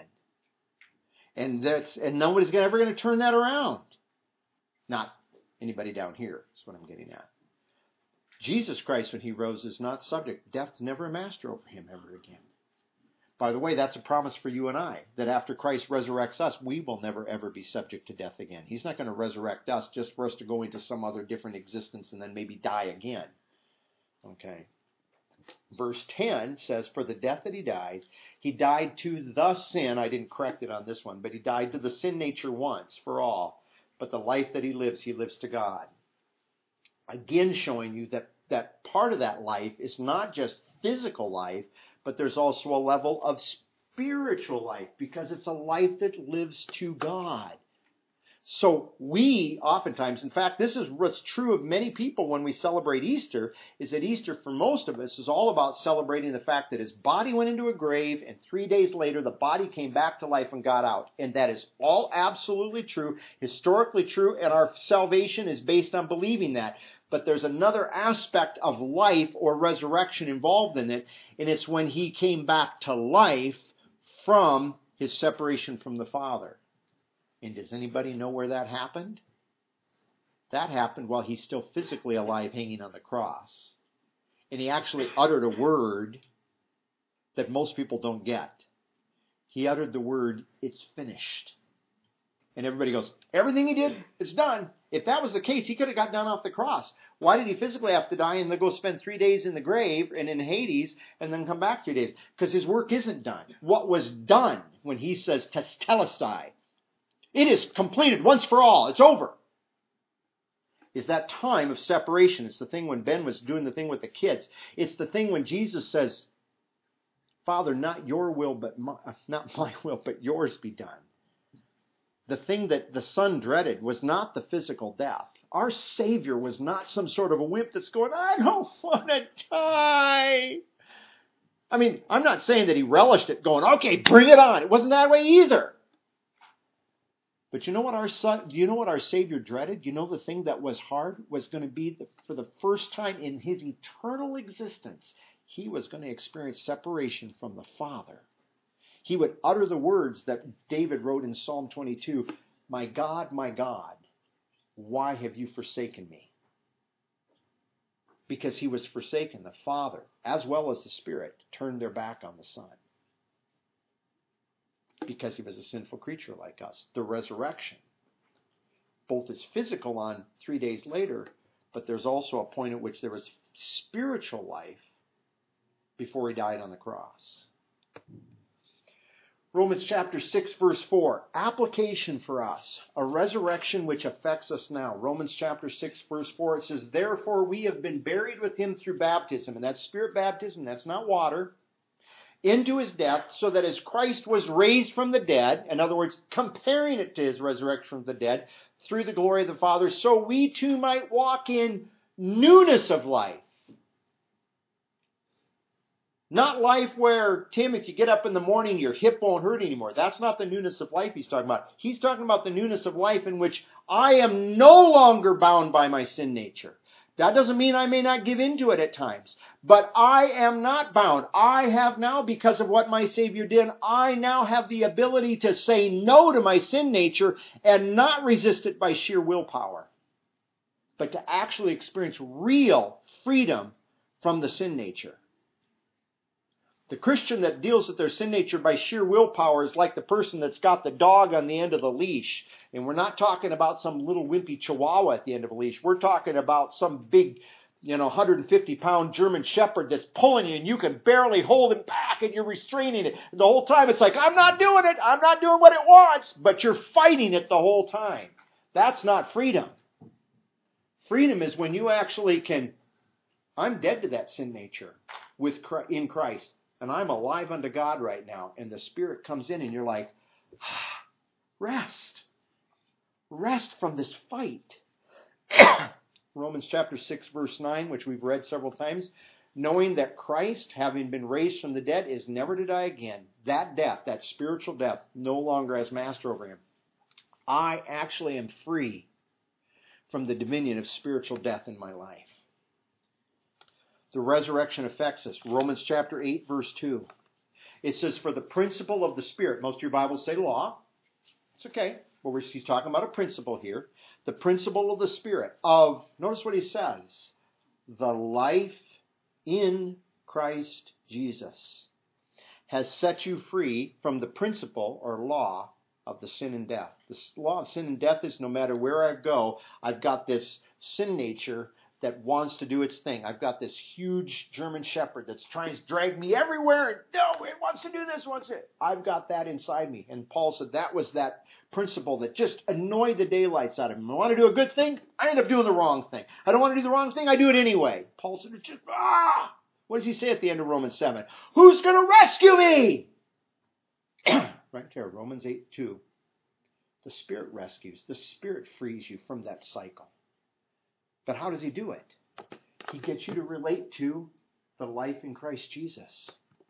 And nobody's ever going to turn that around. Not anybody down here, is what I'm getting at. Jesus Christ, when he rose, is not subject. Death's never a master over him ever again. By the way, that's a promise for you and I, that after Christ resurrects us, we will never ever be subject to death again. He's not going to resurrect us just for us to go into some other different existence and then maybe die again. Okay. Verse 10 says, for the death that he died to the sin. I didn't correct it on this one, but he died to the sin nature once for all. But the life that he lives to God. Again, showing you that part of that life is not just physical life, but there's also a level of spiritual life, because it's a life that lives to God. So we oftentimes, in fact, this is what's true of many people when we celebrate Easter, is that Easter for most of us is all about celebrating the fact that his body went into a grave and 3 days later the body came back to life and got out. And that is all absolutely true, historically true, and our salvation is based on believing that. But there's another aspect of life or resurrection involved in it, and it's when he came back to life from his separation from the Father. And does anybody know where that happened? That happened while he's still physically alive, hanging on the cross. And he actually uttered a word that most people don't get. He uttered the word, it's finished. And everybody goes, everything he did, it's done. If that was the case, he could have got down off the cross. Why did he physically have to die and then go spend 3 days in the grave and in Hades and then come back 3 days? Because his work isn't done. What was done when he says tetelestai, it is completed once for all, it's over, is that time of separation. It's the thing when Ben was doing the thing with the kids. It's the thing when Jesus says, Father, not your will, but not my will, but yours be done. The thing that the Son dreaded was not the physical death. Our Savior was not some sort of a wimp that's going, I don't want to die. I mean, I'm not saying that he relished it going, okay, bring it on. It wasn't that way either. But you know what our Savior dreaded? You know the thing that was hard was going to be for the first time in his eternal existence, he was going to experience separation from the Father. He would utter the words that David wrote in Psalm 22, my God, why have you forsaken me?" Because he was forsaken, the Father, as well as the Spirit, turned their back on the Son. Because he was a sinful creature like us. The resurrection, both is physical on 3 days later, but there's also a point at which there was spiritual life before he died on the cross. Romans chapter 6, verse 4. Application for us. A resurrection which affects us now. Romans chapter 6, verse 4. It says, "Therefore we have been buried with him through baptism." And that's spirit baptism. That's not water. "Into his death, so that as Christ was raised from the dead," in other words, comparing it to his resurrection from the dead, "through the glory of the Father, so we too might walk in newness of life." Not life where, Tim, if you get up in the morning, your hip won't hurt anymore. That's not the newness of life he's talking about. He's talking about the newness of life in which I am no longer bound by my sin nature. That doesn't mean I may not give in to it at times. But I am not bound. I have now, because of what my Savior did, I now have the ability to say no to my sin nature and not resist it by sheer willpower, but to actually experience real freedom from the sin nature. The Christian that deals with their sin nature by sheer willpower is like the person that's got the dog on the end of the leash. And we're not talking about some little wimpy chihuahua at the end of a leash. We're talking about some big, 150-pound German shepherd that's pulling you and you can barely hold him back and you're restraining it. And the whole time it's like, I'm not doing it. I'm not doing what it wants. But you're fighting it the whole time. That's not freedom. Freedom is when you actually can, I'm dead to that sin nature in Christ. And I'm alive unto God right now. And the Spirit comes in and you're like, rest. Rest from this fight. Romans chapter 6, verse 9, which we've read several times. "Knowing that Christ, having been raised from the dead, is never to die again." That death, that spiritual death, no longer has master over him. I actually am free from the dominion of spiritual death in my life. The resurrection affects us. Romans chapter 8, verse 2. It says, "For the principle of the Spirit," most of your Bibles say law. It's okay. But he's talking about a principle here. The principle of the Spirit of, notice what he says, "the life in Christ Jesus has set you free from the principle or law of the sin and death." The law of sin and death is no matter where I go, I've got this sin nature that wants to do its thing. I've got this huge German shepherd that's trying to drag me everywhere. And no, it wants to do this, wants it. I've got that inside me. And Paul said that was that principle that just annoyed the daylights out of him. I want to do a good thing, I end up doing the wrong thing. I don't want to do the wrong thing, I do it anyway. Paul said, it's just, what does he say at the end of Romans 7? Who's going to rescue me? Right there, Romans 8, 2. The Spirit rescues. The Spirit frees you from that cycle. But how does he do it? He gets you to relate to the life in Christ Jesus.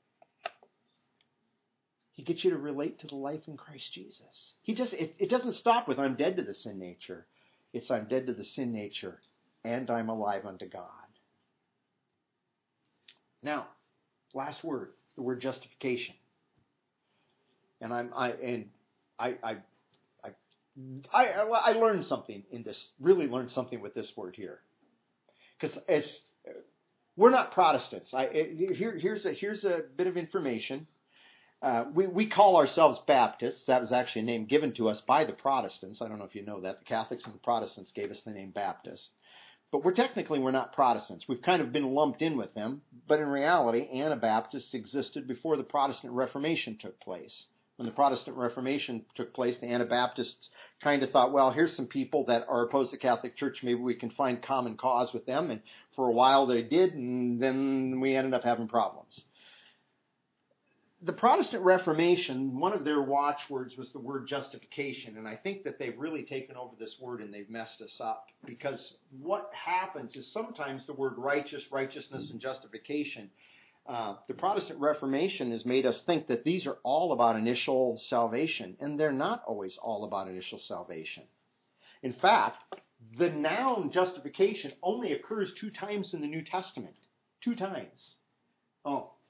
He gets you to relate to the life in Christ Jesus. It doesn't stop with I'm dead to the sin nature. It's I'm dead to the sin nature and I'm alive unto God. Now, last word, the word justification. And I learned something in this, really learned something with this word here. Because we're not Protestants. Here's a bit of information. We call ourselves Baptists. That was actually a name given to us by the Protestants. I don't know if you know that. The Catholics and the Protestants gave us the name Baptist. But we're not Protestants. We've kind of been lumped in with them. But in reality, Anabaptists existed before the Protestant Reformation took place. When the Protestant Reformation took place, the Anabaptists kind of thought, well, here's some people that are opposed to the Catholic Church. Maybe we can find common cause with them. And for a while they did, and then we ended up having problems. The Protestant Reformation, one of their watchwords was the word justification. And I think that they've really taken over this word and they've messed us up. Because what happens is sometimes the word righteousness, and justification, the Protestant Reformation has made us think that these are all about initial salvation, and they're not always all about initial salvation. In fact, the noun justification only occurs 2 times in the New Testament. 2 times.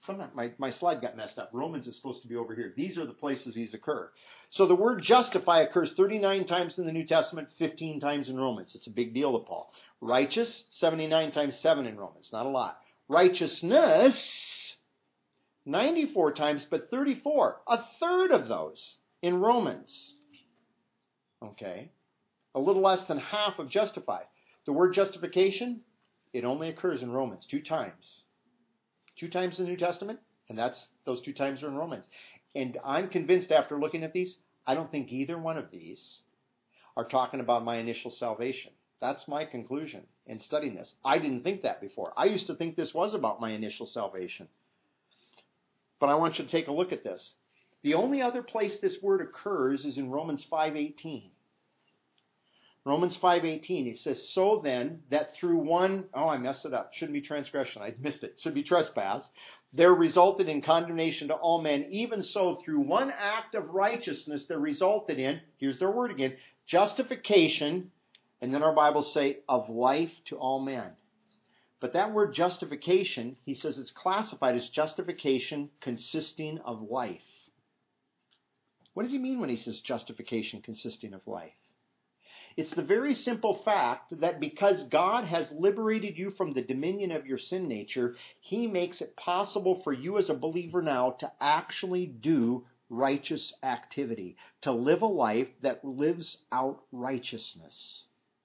my slide got messed up. Romans is supposed to be over here. These are the places these occur. So the word justify occurs 39 times in the New Testament, 15 times in Romans. It's a big deal to Paul. Righteous, 79 times 7 in Romans. Not a lot. Righteousness, 94 times, but 34. A third of those in Romans. Okay. A little less than half of justify. The word justification, it only occurs in Romans 2 times. 2 times in the New Testament, and those 2 times are in Romans. And I'm convinced after looking at these, I don't think either one of these are talking about my initial salvation. That's my conclusion in studying this. I didn't think that before. I used to think this was about my initial salvation. But I want you to take a look at this. The only other place this word occurs is in Romans 5:18. Romans 5:18, he says, so then, that through one, I messed it up. Shouldn't be transgression. I missed it. Should be trespass. There resulted in condemnation to all men. Even so, through one act of righteousness, there resulted in, here's their word again, justification, and then our Bibles say, of life to all men. But that word justification, he says it's classified as justification consisting of life. What does he mean when he says justification consisting of life? It's the very simple fact that because God has liberated you from the dominion of your sin nature, he makes it possible for you as a believer now to actually do righteous activity, to live a life that lives out righteousness.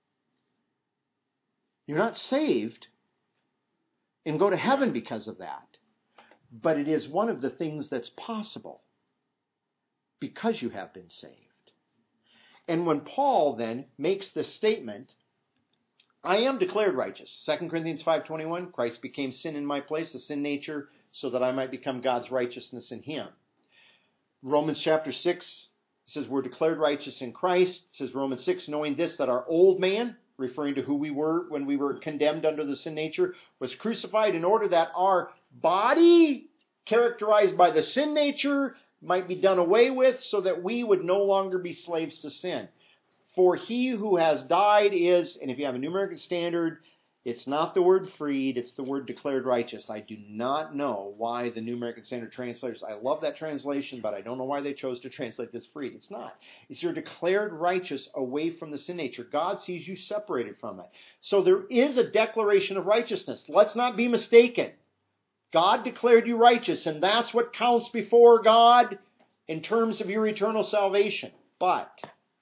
You're not saved and go to heaven because of that, but it is one of the things that's possible because you have been saved. And when Paul then makes this statement, I am declared righteous. 2 Corinthians 5:21, Christ became sin in my place, the sin nature, so that I might become God's righteousness in him. Romans chapter 6 says we're declared righteous in Christ. It says Romans 6, knowing this, that our old man, referring to who we were when we were condemned under the sin nature, was crucified in order that our body, characterized by the sin nature, might be done away with, so that we would no longer be slaves to sin. For he who has died is, and if you have a New American Standard, it's not the word freed, it's the word declared righteous. I do not know why the New American Standard translators, I love that translation, but I don't know why they chose to translate this freed. It's not. It's you're declared righteous away from the sin nature. God sees you separated from it. So there is a declaration of righteousness. Let's not be mistaken. God declared you righteous, and that's what counts before God in terms of your eternal salvation. But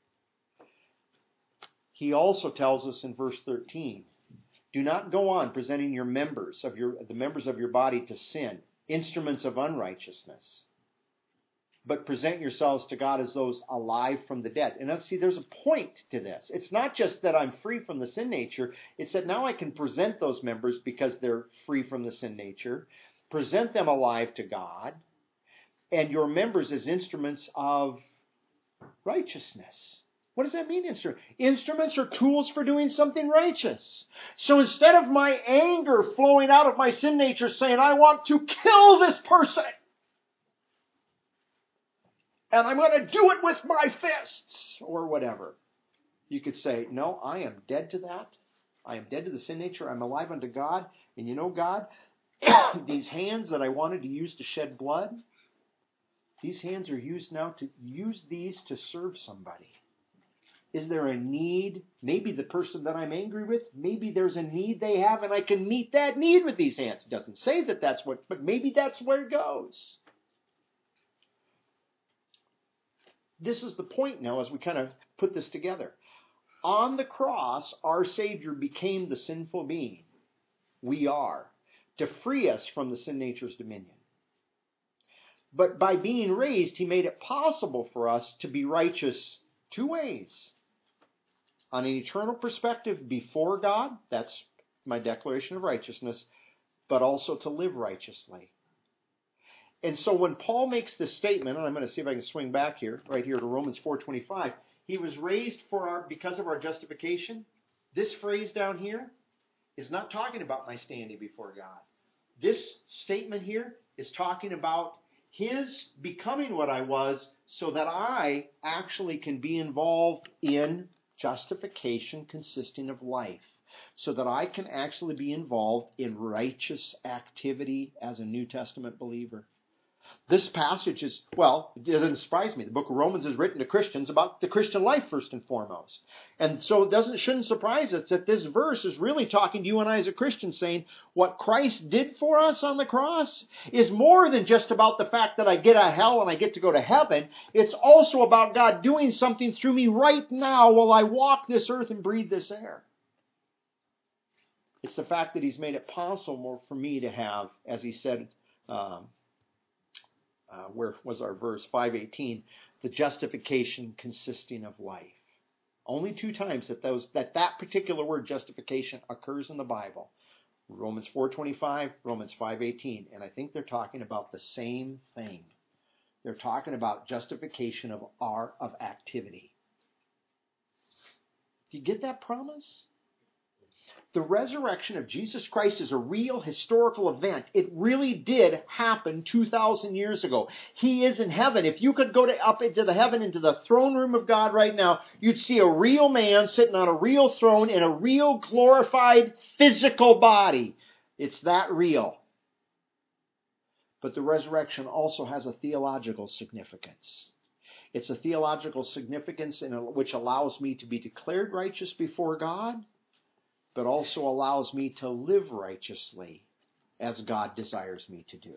he also tells us in verse 13, do not go on presenting the members of your body to sin, instruments of unrighteousness, but present yourselves to God as those alive from the dead. And see, there's a point to this. It's not just that I'm free from the sin nature. It's that now I can present those members because they're free from the sin nature, present them alive to God, and your members as instruments of righteousness. What does that mean, instruments? Instruments are tools for doing something righteous. So instead of my anger flowing out of my sin nature saying, I want to kill this person, and I'm going to do it with my fists, or whatever, you could say, no, I am dead to that. I am dead to the sin nature. I'm alive unto God. And you know, God, these hands that I wanted to use to shed blood, these hands are used now to use these to serve somebody. Is there a need? Maybe the person that I'm angry with, maybe there's a need they have and I can meet that need with these hands. It doesn't say that that's what, but maybe that's where it goes. This is the point now as we kind of put this together. On the cross, our Savior became the sinful being. We are. To free us from the sin nature's dominion. But by being raised, he made it possible for us to be righteous 2 ways. On an eternal perspective before God, that's my declaration of righteousness, but also to live righteously. And so when Paul makes this statement, and I'm going to see if I can swing back here, right here to Romans 4:25, he was raised because of our justification. This phrase down here is not talking about my standing before God. This statement here is talking about his becoming what I was so that I actually can be involved in justification consisting of life. so that I can actually be involved in righteous activity as a New Testament believer. This passage is, well, it doesn't surprise me. The book of Romans is written to Christians about the Christian life first and foremost. And so it shouldn't surprise us that this verse is really talking to you and I as a Christian, saying what Christ did for us on the cross is more than just about the fact that I get out of hell and I get to go to heaven. It's also about God doing something through me right now while I walk this earth and breathe this air. It's the fact that He's made it possible for me to have, as He said, where was our verse? 5:18, the justification consisting of life. Only 2 times that particular word justification occurs in the Bible. Romans 4:25, Romans 5:18, and I think they're talking about the same thing. They're talking about justification of activity. Do you get that promise? The resurrection of Jesus Christ is a real historical event. It really did happen 2,000 years ago. He is in heaven. If you could go up into the heaven, into the throne room of God right now, you'd see a real man sitting on a real throne in a real glorified physical body. It's that real. But the resurrection also has a theological significance. It's a theological significance which allows me to be declared righteous before God, but also allows me to live righteously as God desires me to do.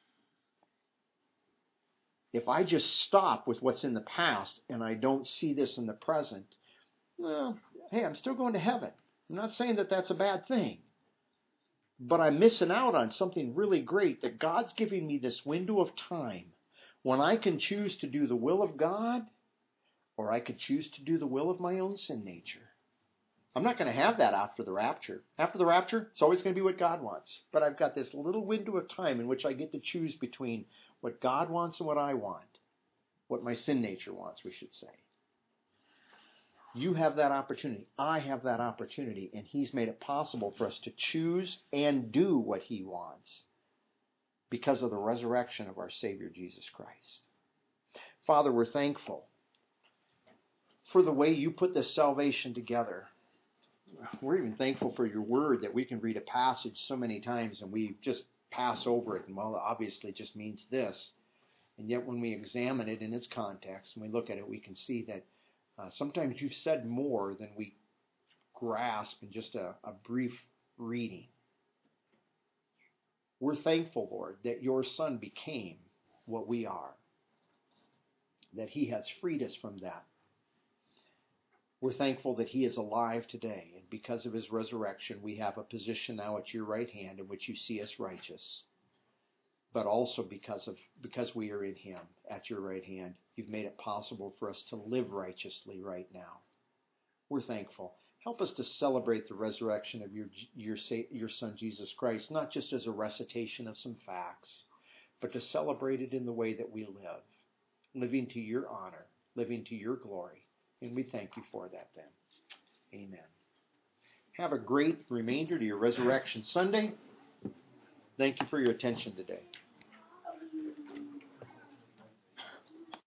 If I just stop with what's in the past and I don't see this in the present, well, hey, I'm still going to heaven. I'm not saying that that's a bad thing, but I'm missing out on something really great, that God's giving me this window of time when I can choose to do the will of God, or I could choose to do the will of my own sin nature. I'm not going to have that after the rapture. After the rapture, it's always going to be what God wants. But I've got this little window of time in which I get to choose between what God wants and what I want. What my sin nature wants, we should say. You have that opportunity. I have that opportunity. And He's made it possible for us to choose and do what He wants because of the resurrection of our Savior, Jesus Christ. Father, we're thankful for the way You put this salvation together. We're even thankful for Your word, that we can read a passage so many times and we just pass over it. And well, obviously it just means this. And yet when we examine it in its context and we look at it, we can see that sometimes You've said more than we grasp in just a brief reading. We're thankful, Lord, that Your Son became what we are, that He has freed us from that. We're thankful that He is alive today, and because of His resurrection, we have a position now at Your right hand in which You see us righteous. But also because we are in Him at Your right hand, You've made it possible for us to live righteously right now. We're thankful. Help us to celebrate the resurrection of Your Son, Jesus Christ, not just as a recitation of some facts, but to celebrate it in the way that we live, living to Your honor, living to Your glory. And we thank You for that then. Amen. Have a great remainder to your Resurrection Sunday. Thank you for your attention today.